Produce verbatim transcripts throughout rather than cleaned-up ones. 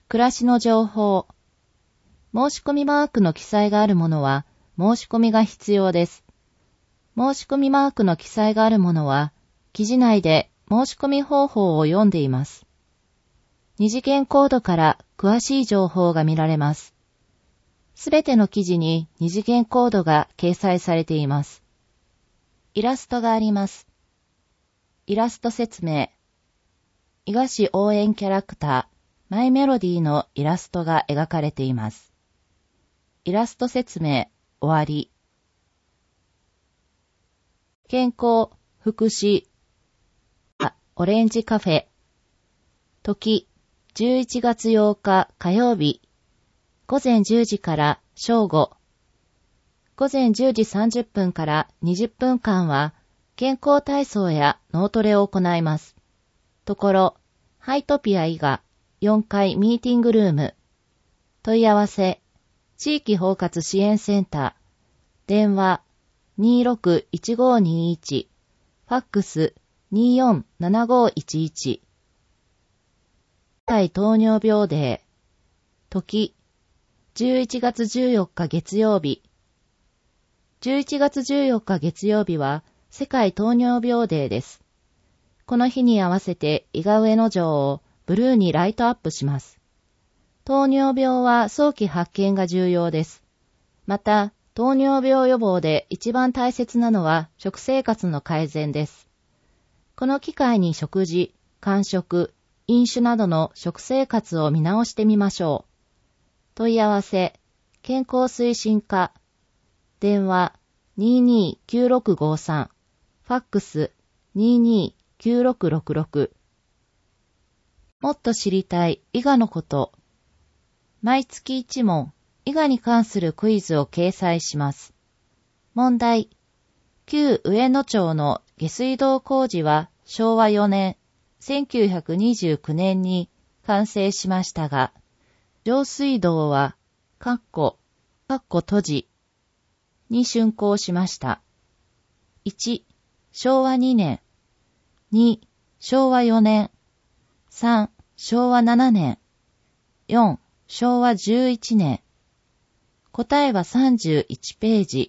暮らしの情報。申し込みマークの記載があるものは申し込みが必要です。申し込みマークの記載があるものは記事内で申し込み方法を読んでいます。二次元コードから詳しい情報が見られます。すべての記事に二次元コードが掲載されています。イラストがあります。イラスト説明。伊賀市応援キャラクター、マイメロディーのイラストが描かれています。イラスト説明、終わり。健康、福祉、オレンジカフェ。時、じゅういちがつようか火曜日。午前じゅうじから正午。午前じゅうじさんじゅっぷんからにじゅっぷんかんは健康体操や脳トレを行います。ところ、ハイトピア伊賀よんかいミーティングルーム。問い合わせ、地域包括支援センター。電話 にーろくいちごにいち。ファックス にーよんななごいちいち。世界糖尿病デー。時、じゅういちがつじゅうよっか月曜日。じゅういちがつじゅうよっか月曜日は世界糖尿病デーです。この日に合わせて伊賀上野城をブルーにライトアップします。糖尿病は早期発見が重要です。また、糖尿病予防で一番大切なのは食生活の改善です。この機会に食事、間食、飲酒などの食生活を見直してみましょう。問い合わせ、健康推進課。電話 にーにーきゅうろくごさん。ファックス にーにーきゅうろくろくろく。もっと知りたい伊賀のこと。毎月いち問、伊賀に関するクイズを掲載します。問題。旧上野町の下水道工事はしょうわよねん、せんきゅうひゃくにじゅうきゅうねんに完成しましたが、上水道は、かっこ、かっこ閉じ、に竣工しました。いち、しょうわにねん、に、しょうわよねん、さん、しょうわななねん、よん、しょうわじゅういちねん。答えはさんじゅういちページ。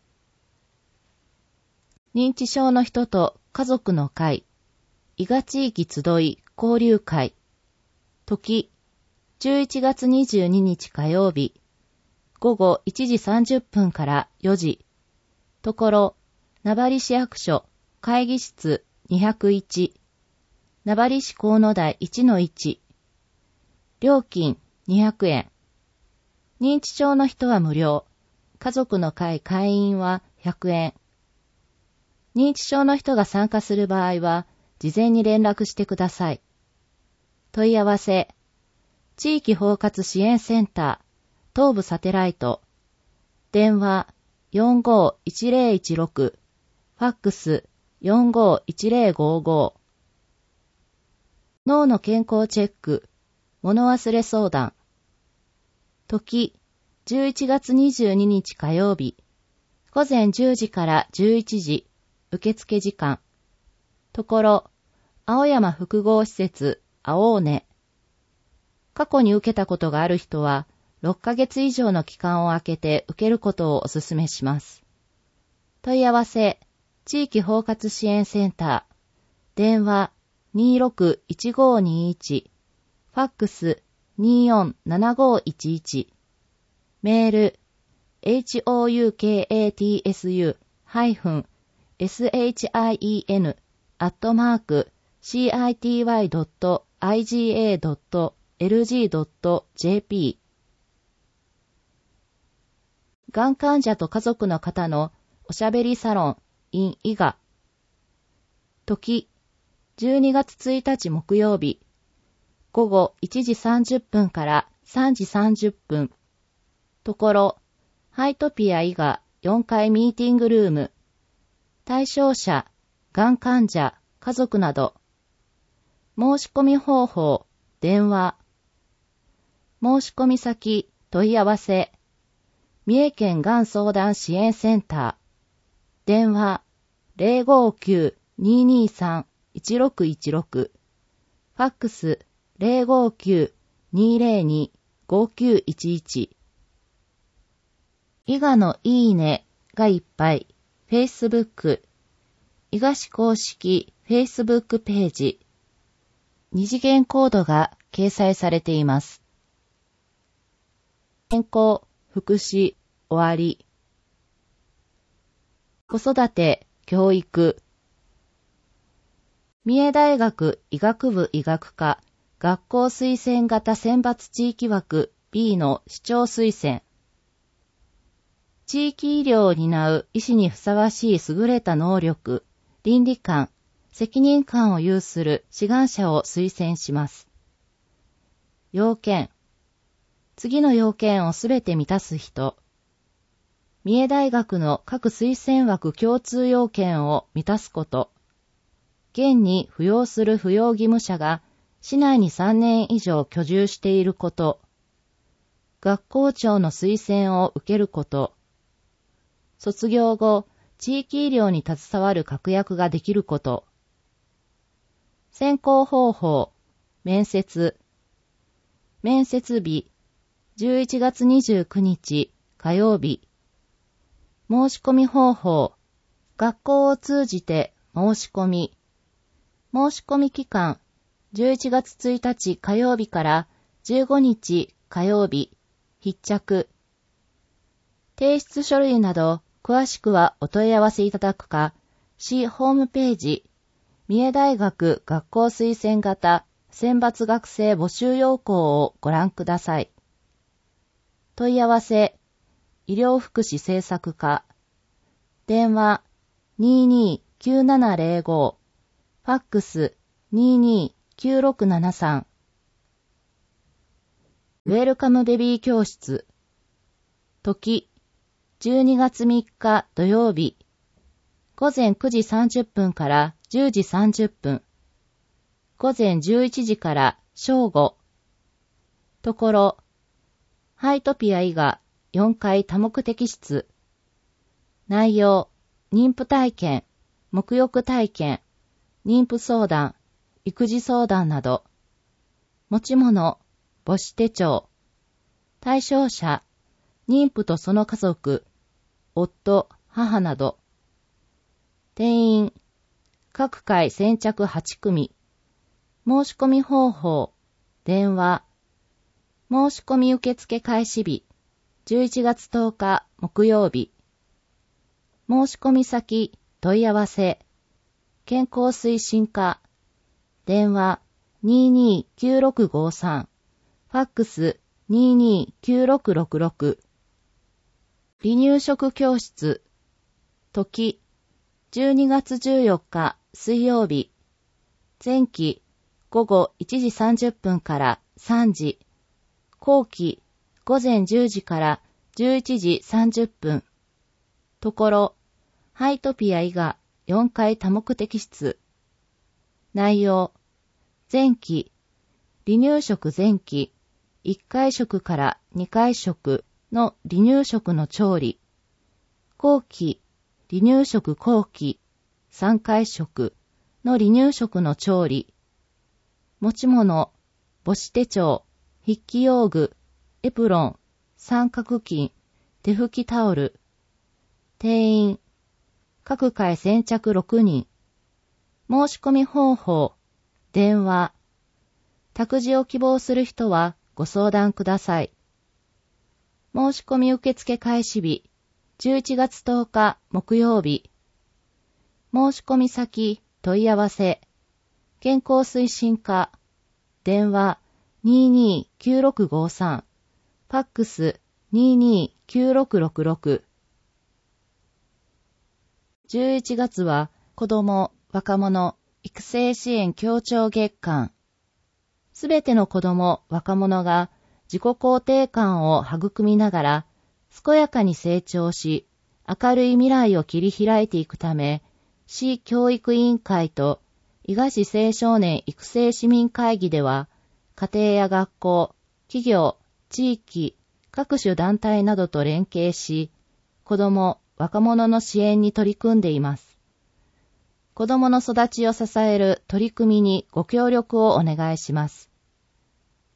認知症の人と家族の会、伊賀地域集い交流会。時、じゅういちがつにじゅうににち火曜日。午後いちじさんじゅっぷんからよじ。ところ、名張市役所、会議室にひゃくいち。名張市河野台 いちのいち。料金にひゃくえん。認知症の人は無料。家族の会会員はひゃくえん。認知症の人が参加する場合は、事前に連絡してください。問い合わせ。地域包括支援センター、東部サテライト。電話 よんごいちぜろいちろく。ファックス よんごいちぜろごご。脳の健康チェック。物忘れ相談。時、じゅういちがつにじゅうににち火曜日。午前じゅうじからじゅういちじ。受付時間。ところ、青山複合施設、青尾根。過去に受けたことがある人は、ろっかげつ以上の期間を空けて受けることをお勧めします。問い合わせ、地域包括支援センター。電話 にーろくいちごにいち。ファックス にーよんななごいちいち。メール、ホウカツ -shin アットマーク シーアイティーワイ ドット アイジーエー ドット エルジー ドット ジェーピー。がん患者と家族の方のおしゃべりサロン in 伊賀。時、じゅうにがつついたち木曜日。午後いちじさんじゅっぷんからさんじさんじゅっぷん。ところ、ハイトピア伊賀よんかいミーティングルーム。対象者、がん患者、家族など。申し込み方法、電話。申し込み先、問い合わせ。三重県がん相談支援センター。電話 ゼロごきゅう にーにーさん いちろくいちろく。ファックス ゼロごきゅうにーぜろに ごーきゅういちいち。伊賀のいいねがいっぱい。Facebook。伊賀市公式 Facebook ページ。二次元コードが掲載されています。健康、福祉、終わり。子育て、教育。三重大学医学部医学科学校推薦型選抜地域枠 ビー の市長推薦。地域医療を担う医師にふさわしい優れた能力、倫理観、責任感を有する志願者を推薦します。要件。次の要件をすべて満たす人。三重大学の各推薦枠共通要件を満たすこと。現に扶養する扶養義務者が市内にさんねん以上居住していること。学校長の推薦を受けること。卒業後、地域医療に携わる確約ができること。選考方法、面接。面接日、じゅういちがつにじゅうくにち火曜日。申し込み方法、学校を通じて申し込み。申し込み期間、じゅういちがつついたち火曜日からじゅうごにち火曜日、必着。提出書類など、詳しくはお問い合わせいただくか、市ホームページ、三重大学学校推薦型選抜学生募集要項をご覧ください。問い合わせ、医療福祉政策課、電話 にーにーきゅうななぜろご、ファックス にーにーきゅうろくななさん。ウェルカムベビー教室。時、じゅうにがつみっか土曜日。午前くじさんじゅっぷんからじゅうじさんじゅっぷん。午前じゅういちじから正午。ところ、ハイトピア伊賀よんかい多目的室。内容、妊婦体験、沐浴体験、妊婦相談、育児相談など。持ち物、母子手帳。対象者、妊婦とその家族、夫、母など。定員、各回先着はちくみ。申し込み方法、電話。申し込み受付開始日、じゅういちがつとおか木曜日。申し込み先、問い合わせ。健康推進課。電話 にーにーきゅうろくごさん。ファックス にーにーきゅうろくろくろく。離乳食教室。時、じゅうにがつじゅうよっか水曜日。前期、午後いちじさんじゅっぷんからさんじ。後期、午前じゅうじからじゅういちじさんじゅっぷん。ところ、ハイトピア伊賀よんかい多目的室。内容、前期、離乳食前期、いっかい食からにかい食の離乳食の調理。後期、離乳食後期、さんかい食の離乳食の調理。持ち物、母子手帳、筆記用具、エプロン、三角巾、手拭きタオル。定員、各回先着ろくにん。申し込み方法、電話。託児を希望する人はご相談ください。申し込み受付開始日、じゅういちがつとおか木曜日。申し込み先、問い合わせ。健康推進課。電話 にーにーきゅうろくごさん。ファックス にーにーきゅうろくろくろく。じゅういちがつは子ども・若者育成支援協調月間。すべての子ども・若者が自己肯定感を育みながら健やかに成長し、明るい未来を切り開いていくため、市教育委員会と伊賀市青少年育成市民会議では、家庭や学校、企業、地域、各種団体などと連携し、子ども・若者の支援に取り組んでいます。子どもの育ちを支える取り組みにご協力をお願いします。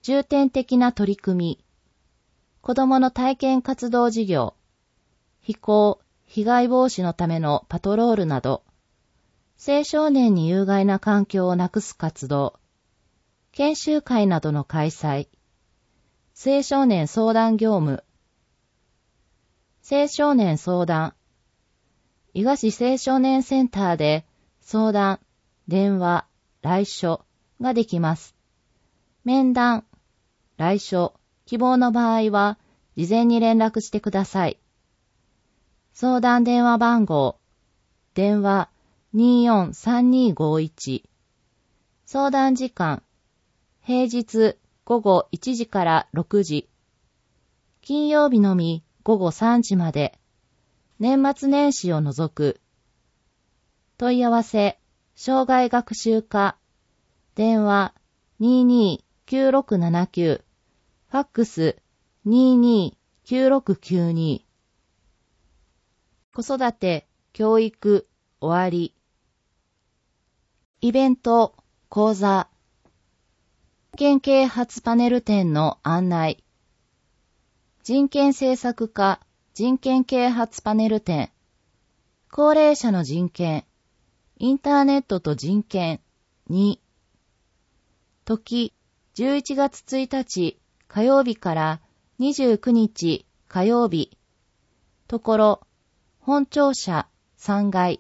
重点的な取り組み、子どもの体験活動事業、非行、被害防止のためのパトロールなど、青少年に有害な環境をなくす活動、研修会などの開催、青少年相談業務、青少年相談、伊賀市青少年センターで相談、電話、来所ができます。面談、来所、希望の場合は事前に連絡してください。相談電話番号、電話 にーよんさんにーごーいち、相談時間、平日午後いちじからろくじ、金曜日のみ午後さんじまで、年末年始を除く。問い合わせ、障害学習課、電話 にーにーきゅうろくななきゅう、ファックス にーにーきゅうろくきゅうに。子育て、教育、終わり。イベント、講座。人権啓発パネル展の案内。人権政策課、人権啓発パネル展。高齢者の人権。インターネットと人権。に。時、じゅういちがつついたち火曜日からにじゅうくにち火曜日。ところ、本庁舎さんがい。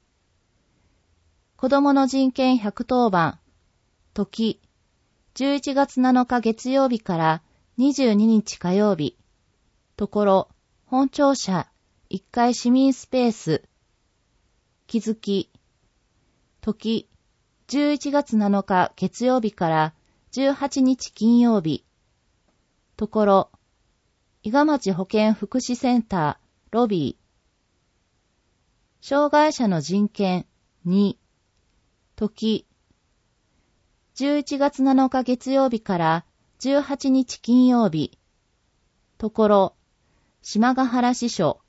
子どもの人権ひゃくとおばん。時、じゅういちがつなのか月曜日からにじゅうににち火曜日。ところ、本庁舎いっかい市民スペース。気づき。時、じゅういちがつなのか月曜日からじゅうはちにち金曜日。ところ、伊賀町保健福祉センター、ロビー。障害者の人権に。時、じゅういちがつなのか月曜日からじゅうはちにち金曜日。ところ、島ヶ原支所。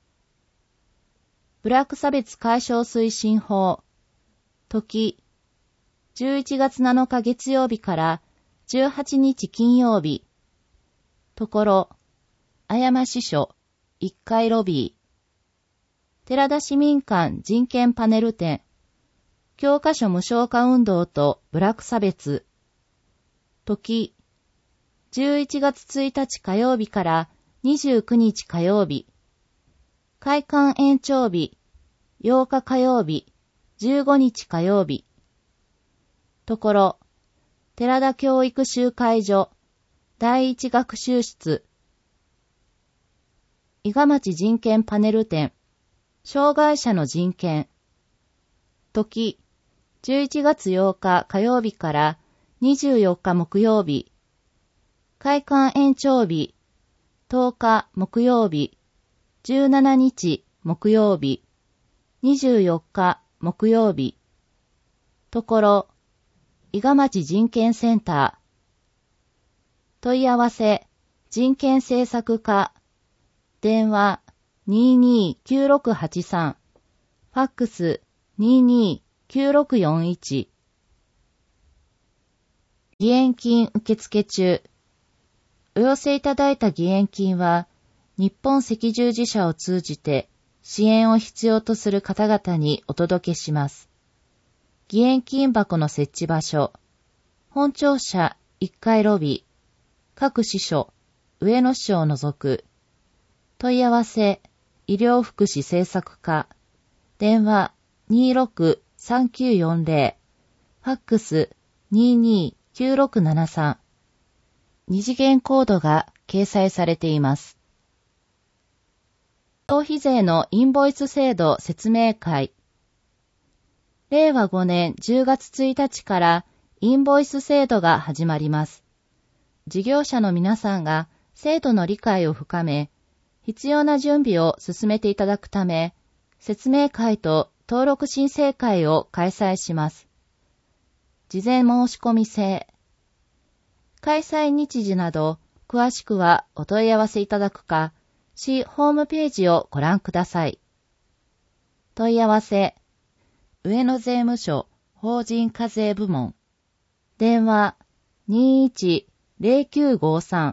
ブラック差別解消推進法。時、じゅういちがつなのか月曜日からじゅうはちにち金曜日。ところ、あやま支所いっかいロビー。寺田市民館人権パネル展。教科書無償化運動とブラック差別。時、じゅういちがつついたち火曜日からにじゅうくにち火曜日。開館延長日、ようか火曜日、じゅうごにち火曜日。ところ、寺田教育集会所、第一学習室。伊賀町人権パネル展。障害者の人権。時、じゅういちがつようか火曜日からにじゅうよっか木曜日。開館延長日、とおか木曜日、じゅうしちにち木曜日、にじゅうよっか木曜日。ところ、伊賀町人権センター。問い合わせ、人権政策課。電話 にーにーきゅうろくはちさん。ファックス にーにーきゅうろくよんいち。義援金受付中。お寄せいただいた義援金は、日本赤十字社を通じて支援を必要とする方々にお届けします。義援金箱の設置場所、本庁舎いっかいロビー、各支所、上野支を除く。問い合わせ、医療福祉政策課、電話 にーろくさんきゅうよんぜろ、ファックス にーにーきゅうろくななさん。二次元コードが掲載されています。消費税のインボイス制度説明会。れいわごねんじゅうがつついたちからインボイス制度が始まります。事業者の皆さんが制度の理解を深め、必要な準備を進めていただくため、説明会と登録申請会を開催します。事前申し込み制。開催日時など、詳しくはお問い合わせいただくか、市ホームページをご覧ください。問い合わせ、上野税務署法人課税部門。電話 にーいちゼロきゅうごさん。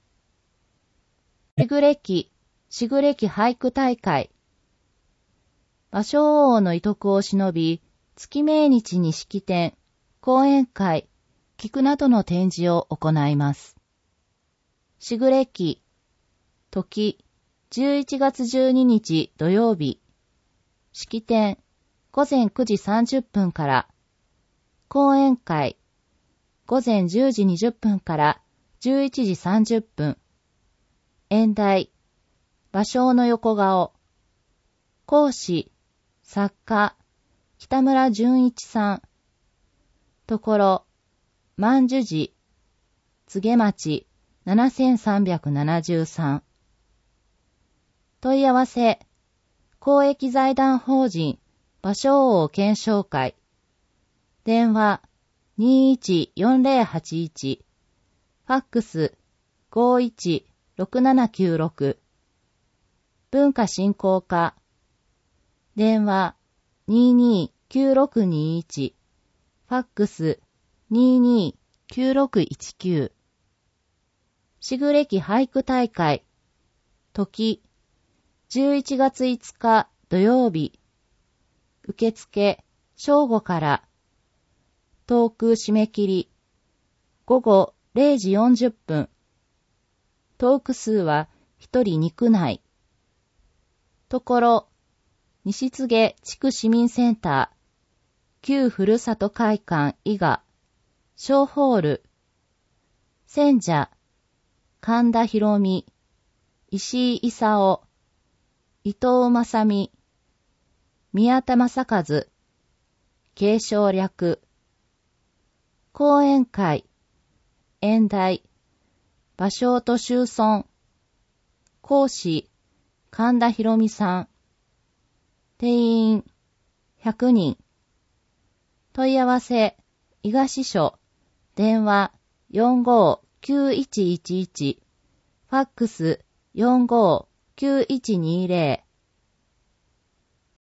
しぐれき、しぐれき俳句大会。芭蕉王の遺徳を偲び、月命日に式典、講演会、菊などの展示を行います。しぐれき、時、じゅういちがつじゅうににち土曜日、式典、ごぜんくじさんじゅっぷんから、講演会、ごぜんじゅうじにじゅっぷんからじゅういちじさんじゅっぷん、演題、芭蕉の横顔、講師、作家、北村淳一さん、ところ、万寿寺、柘町ななせんさんびゃくななじゅうさん。問い合わせ、公益財団法人芭蕉王顕彰会。電話 にいちよんゼロはちいち。ファックス ごいちろくななきゅうろく。文化振興課。電話 にーにーきゅうろくにいち。ファックス にーにーきゅうろくいちきゅう。しぐれき俳句大会。時、じゅういちがついつか土曜日。受付、正午から。トーク締め切り。ごごれいじよんじゅっぷん。トーク数はひとりにくない。ところ、西柘地区市民センター、旧ふるさと会館伊賀、小ホール、選者、神田博美、石井勲、伊藤正美、宮田正和、継承略、講演会、演題、芭蕉と秋村、講師、神田博美さん、定員、ひゃくにん、問い合わせ、伊賀支所、電話、よんごーきゅういちいちいち、ファックス、よんごーきゅういちにーぜろ。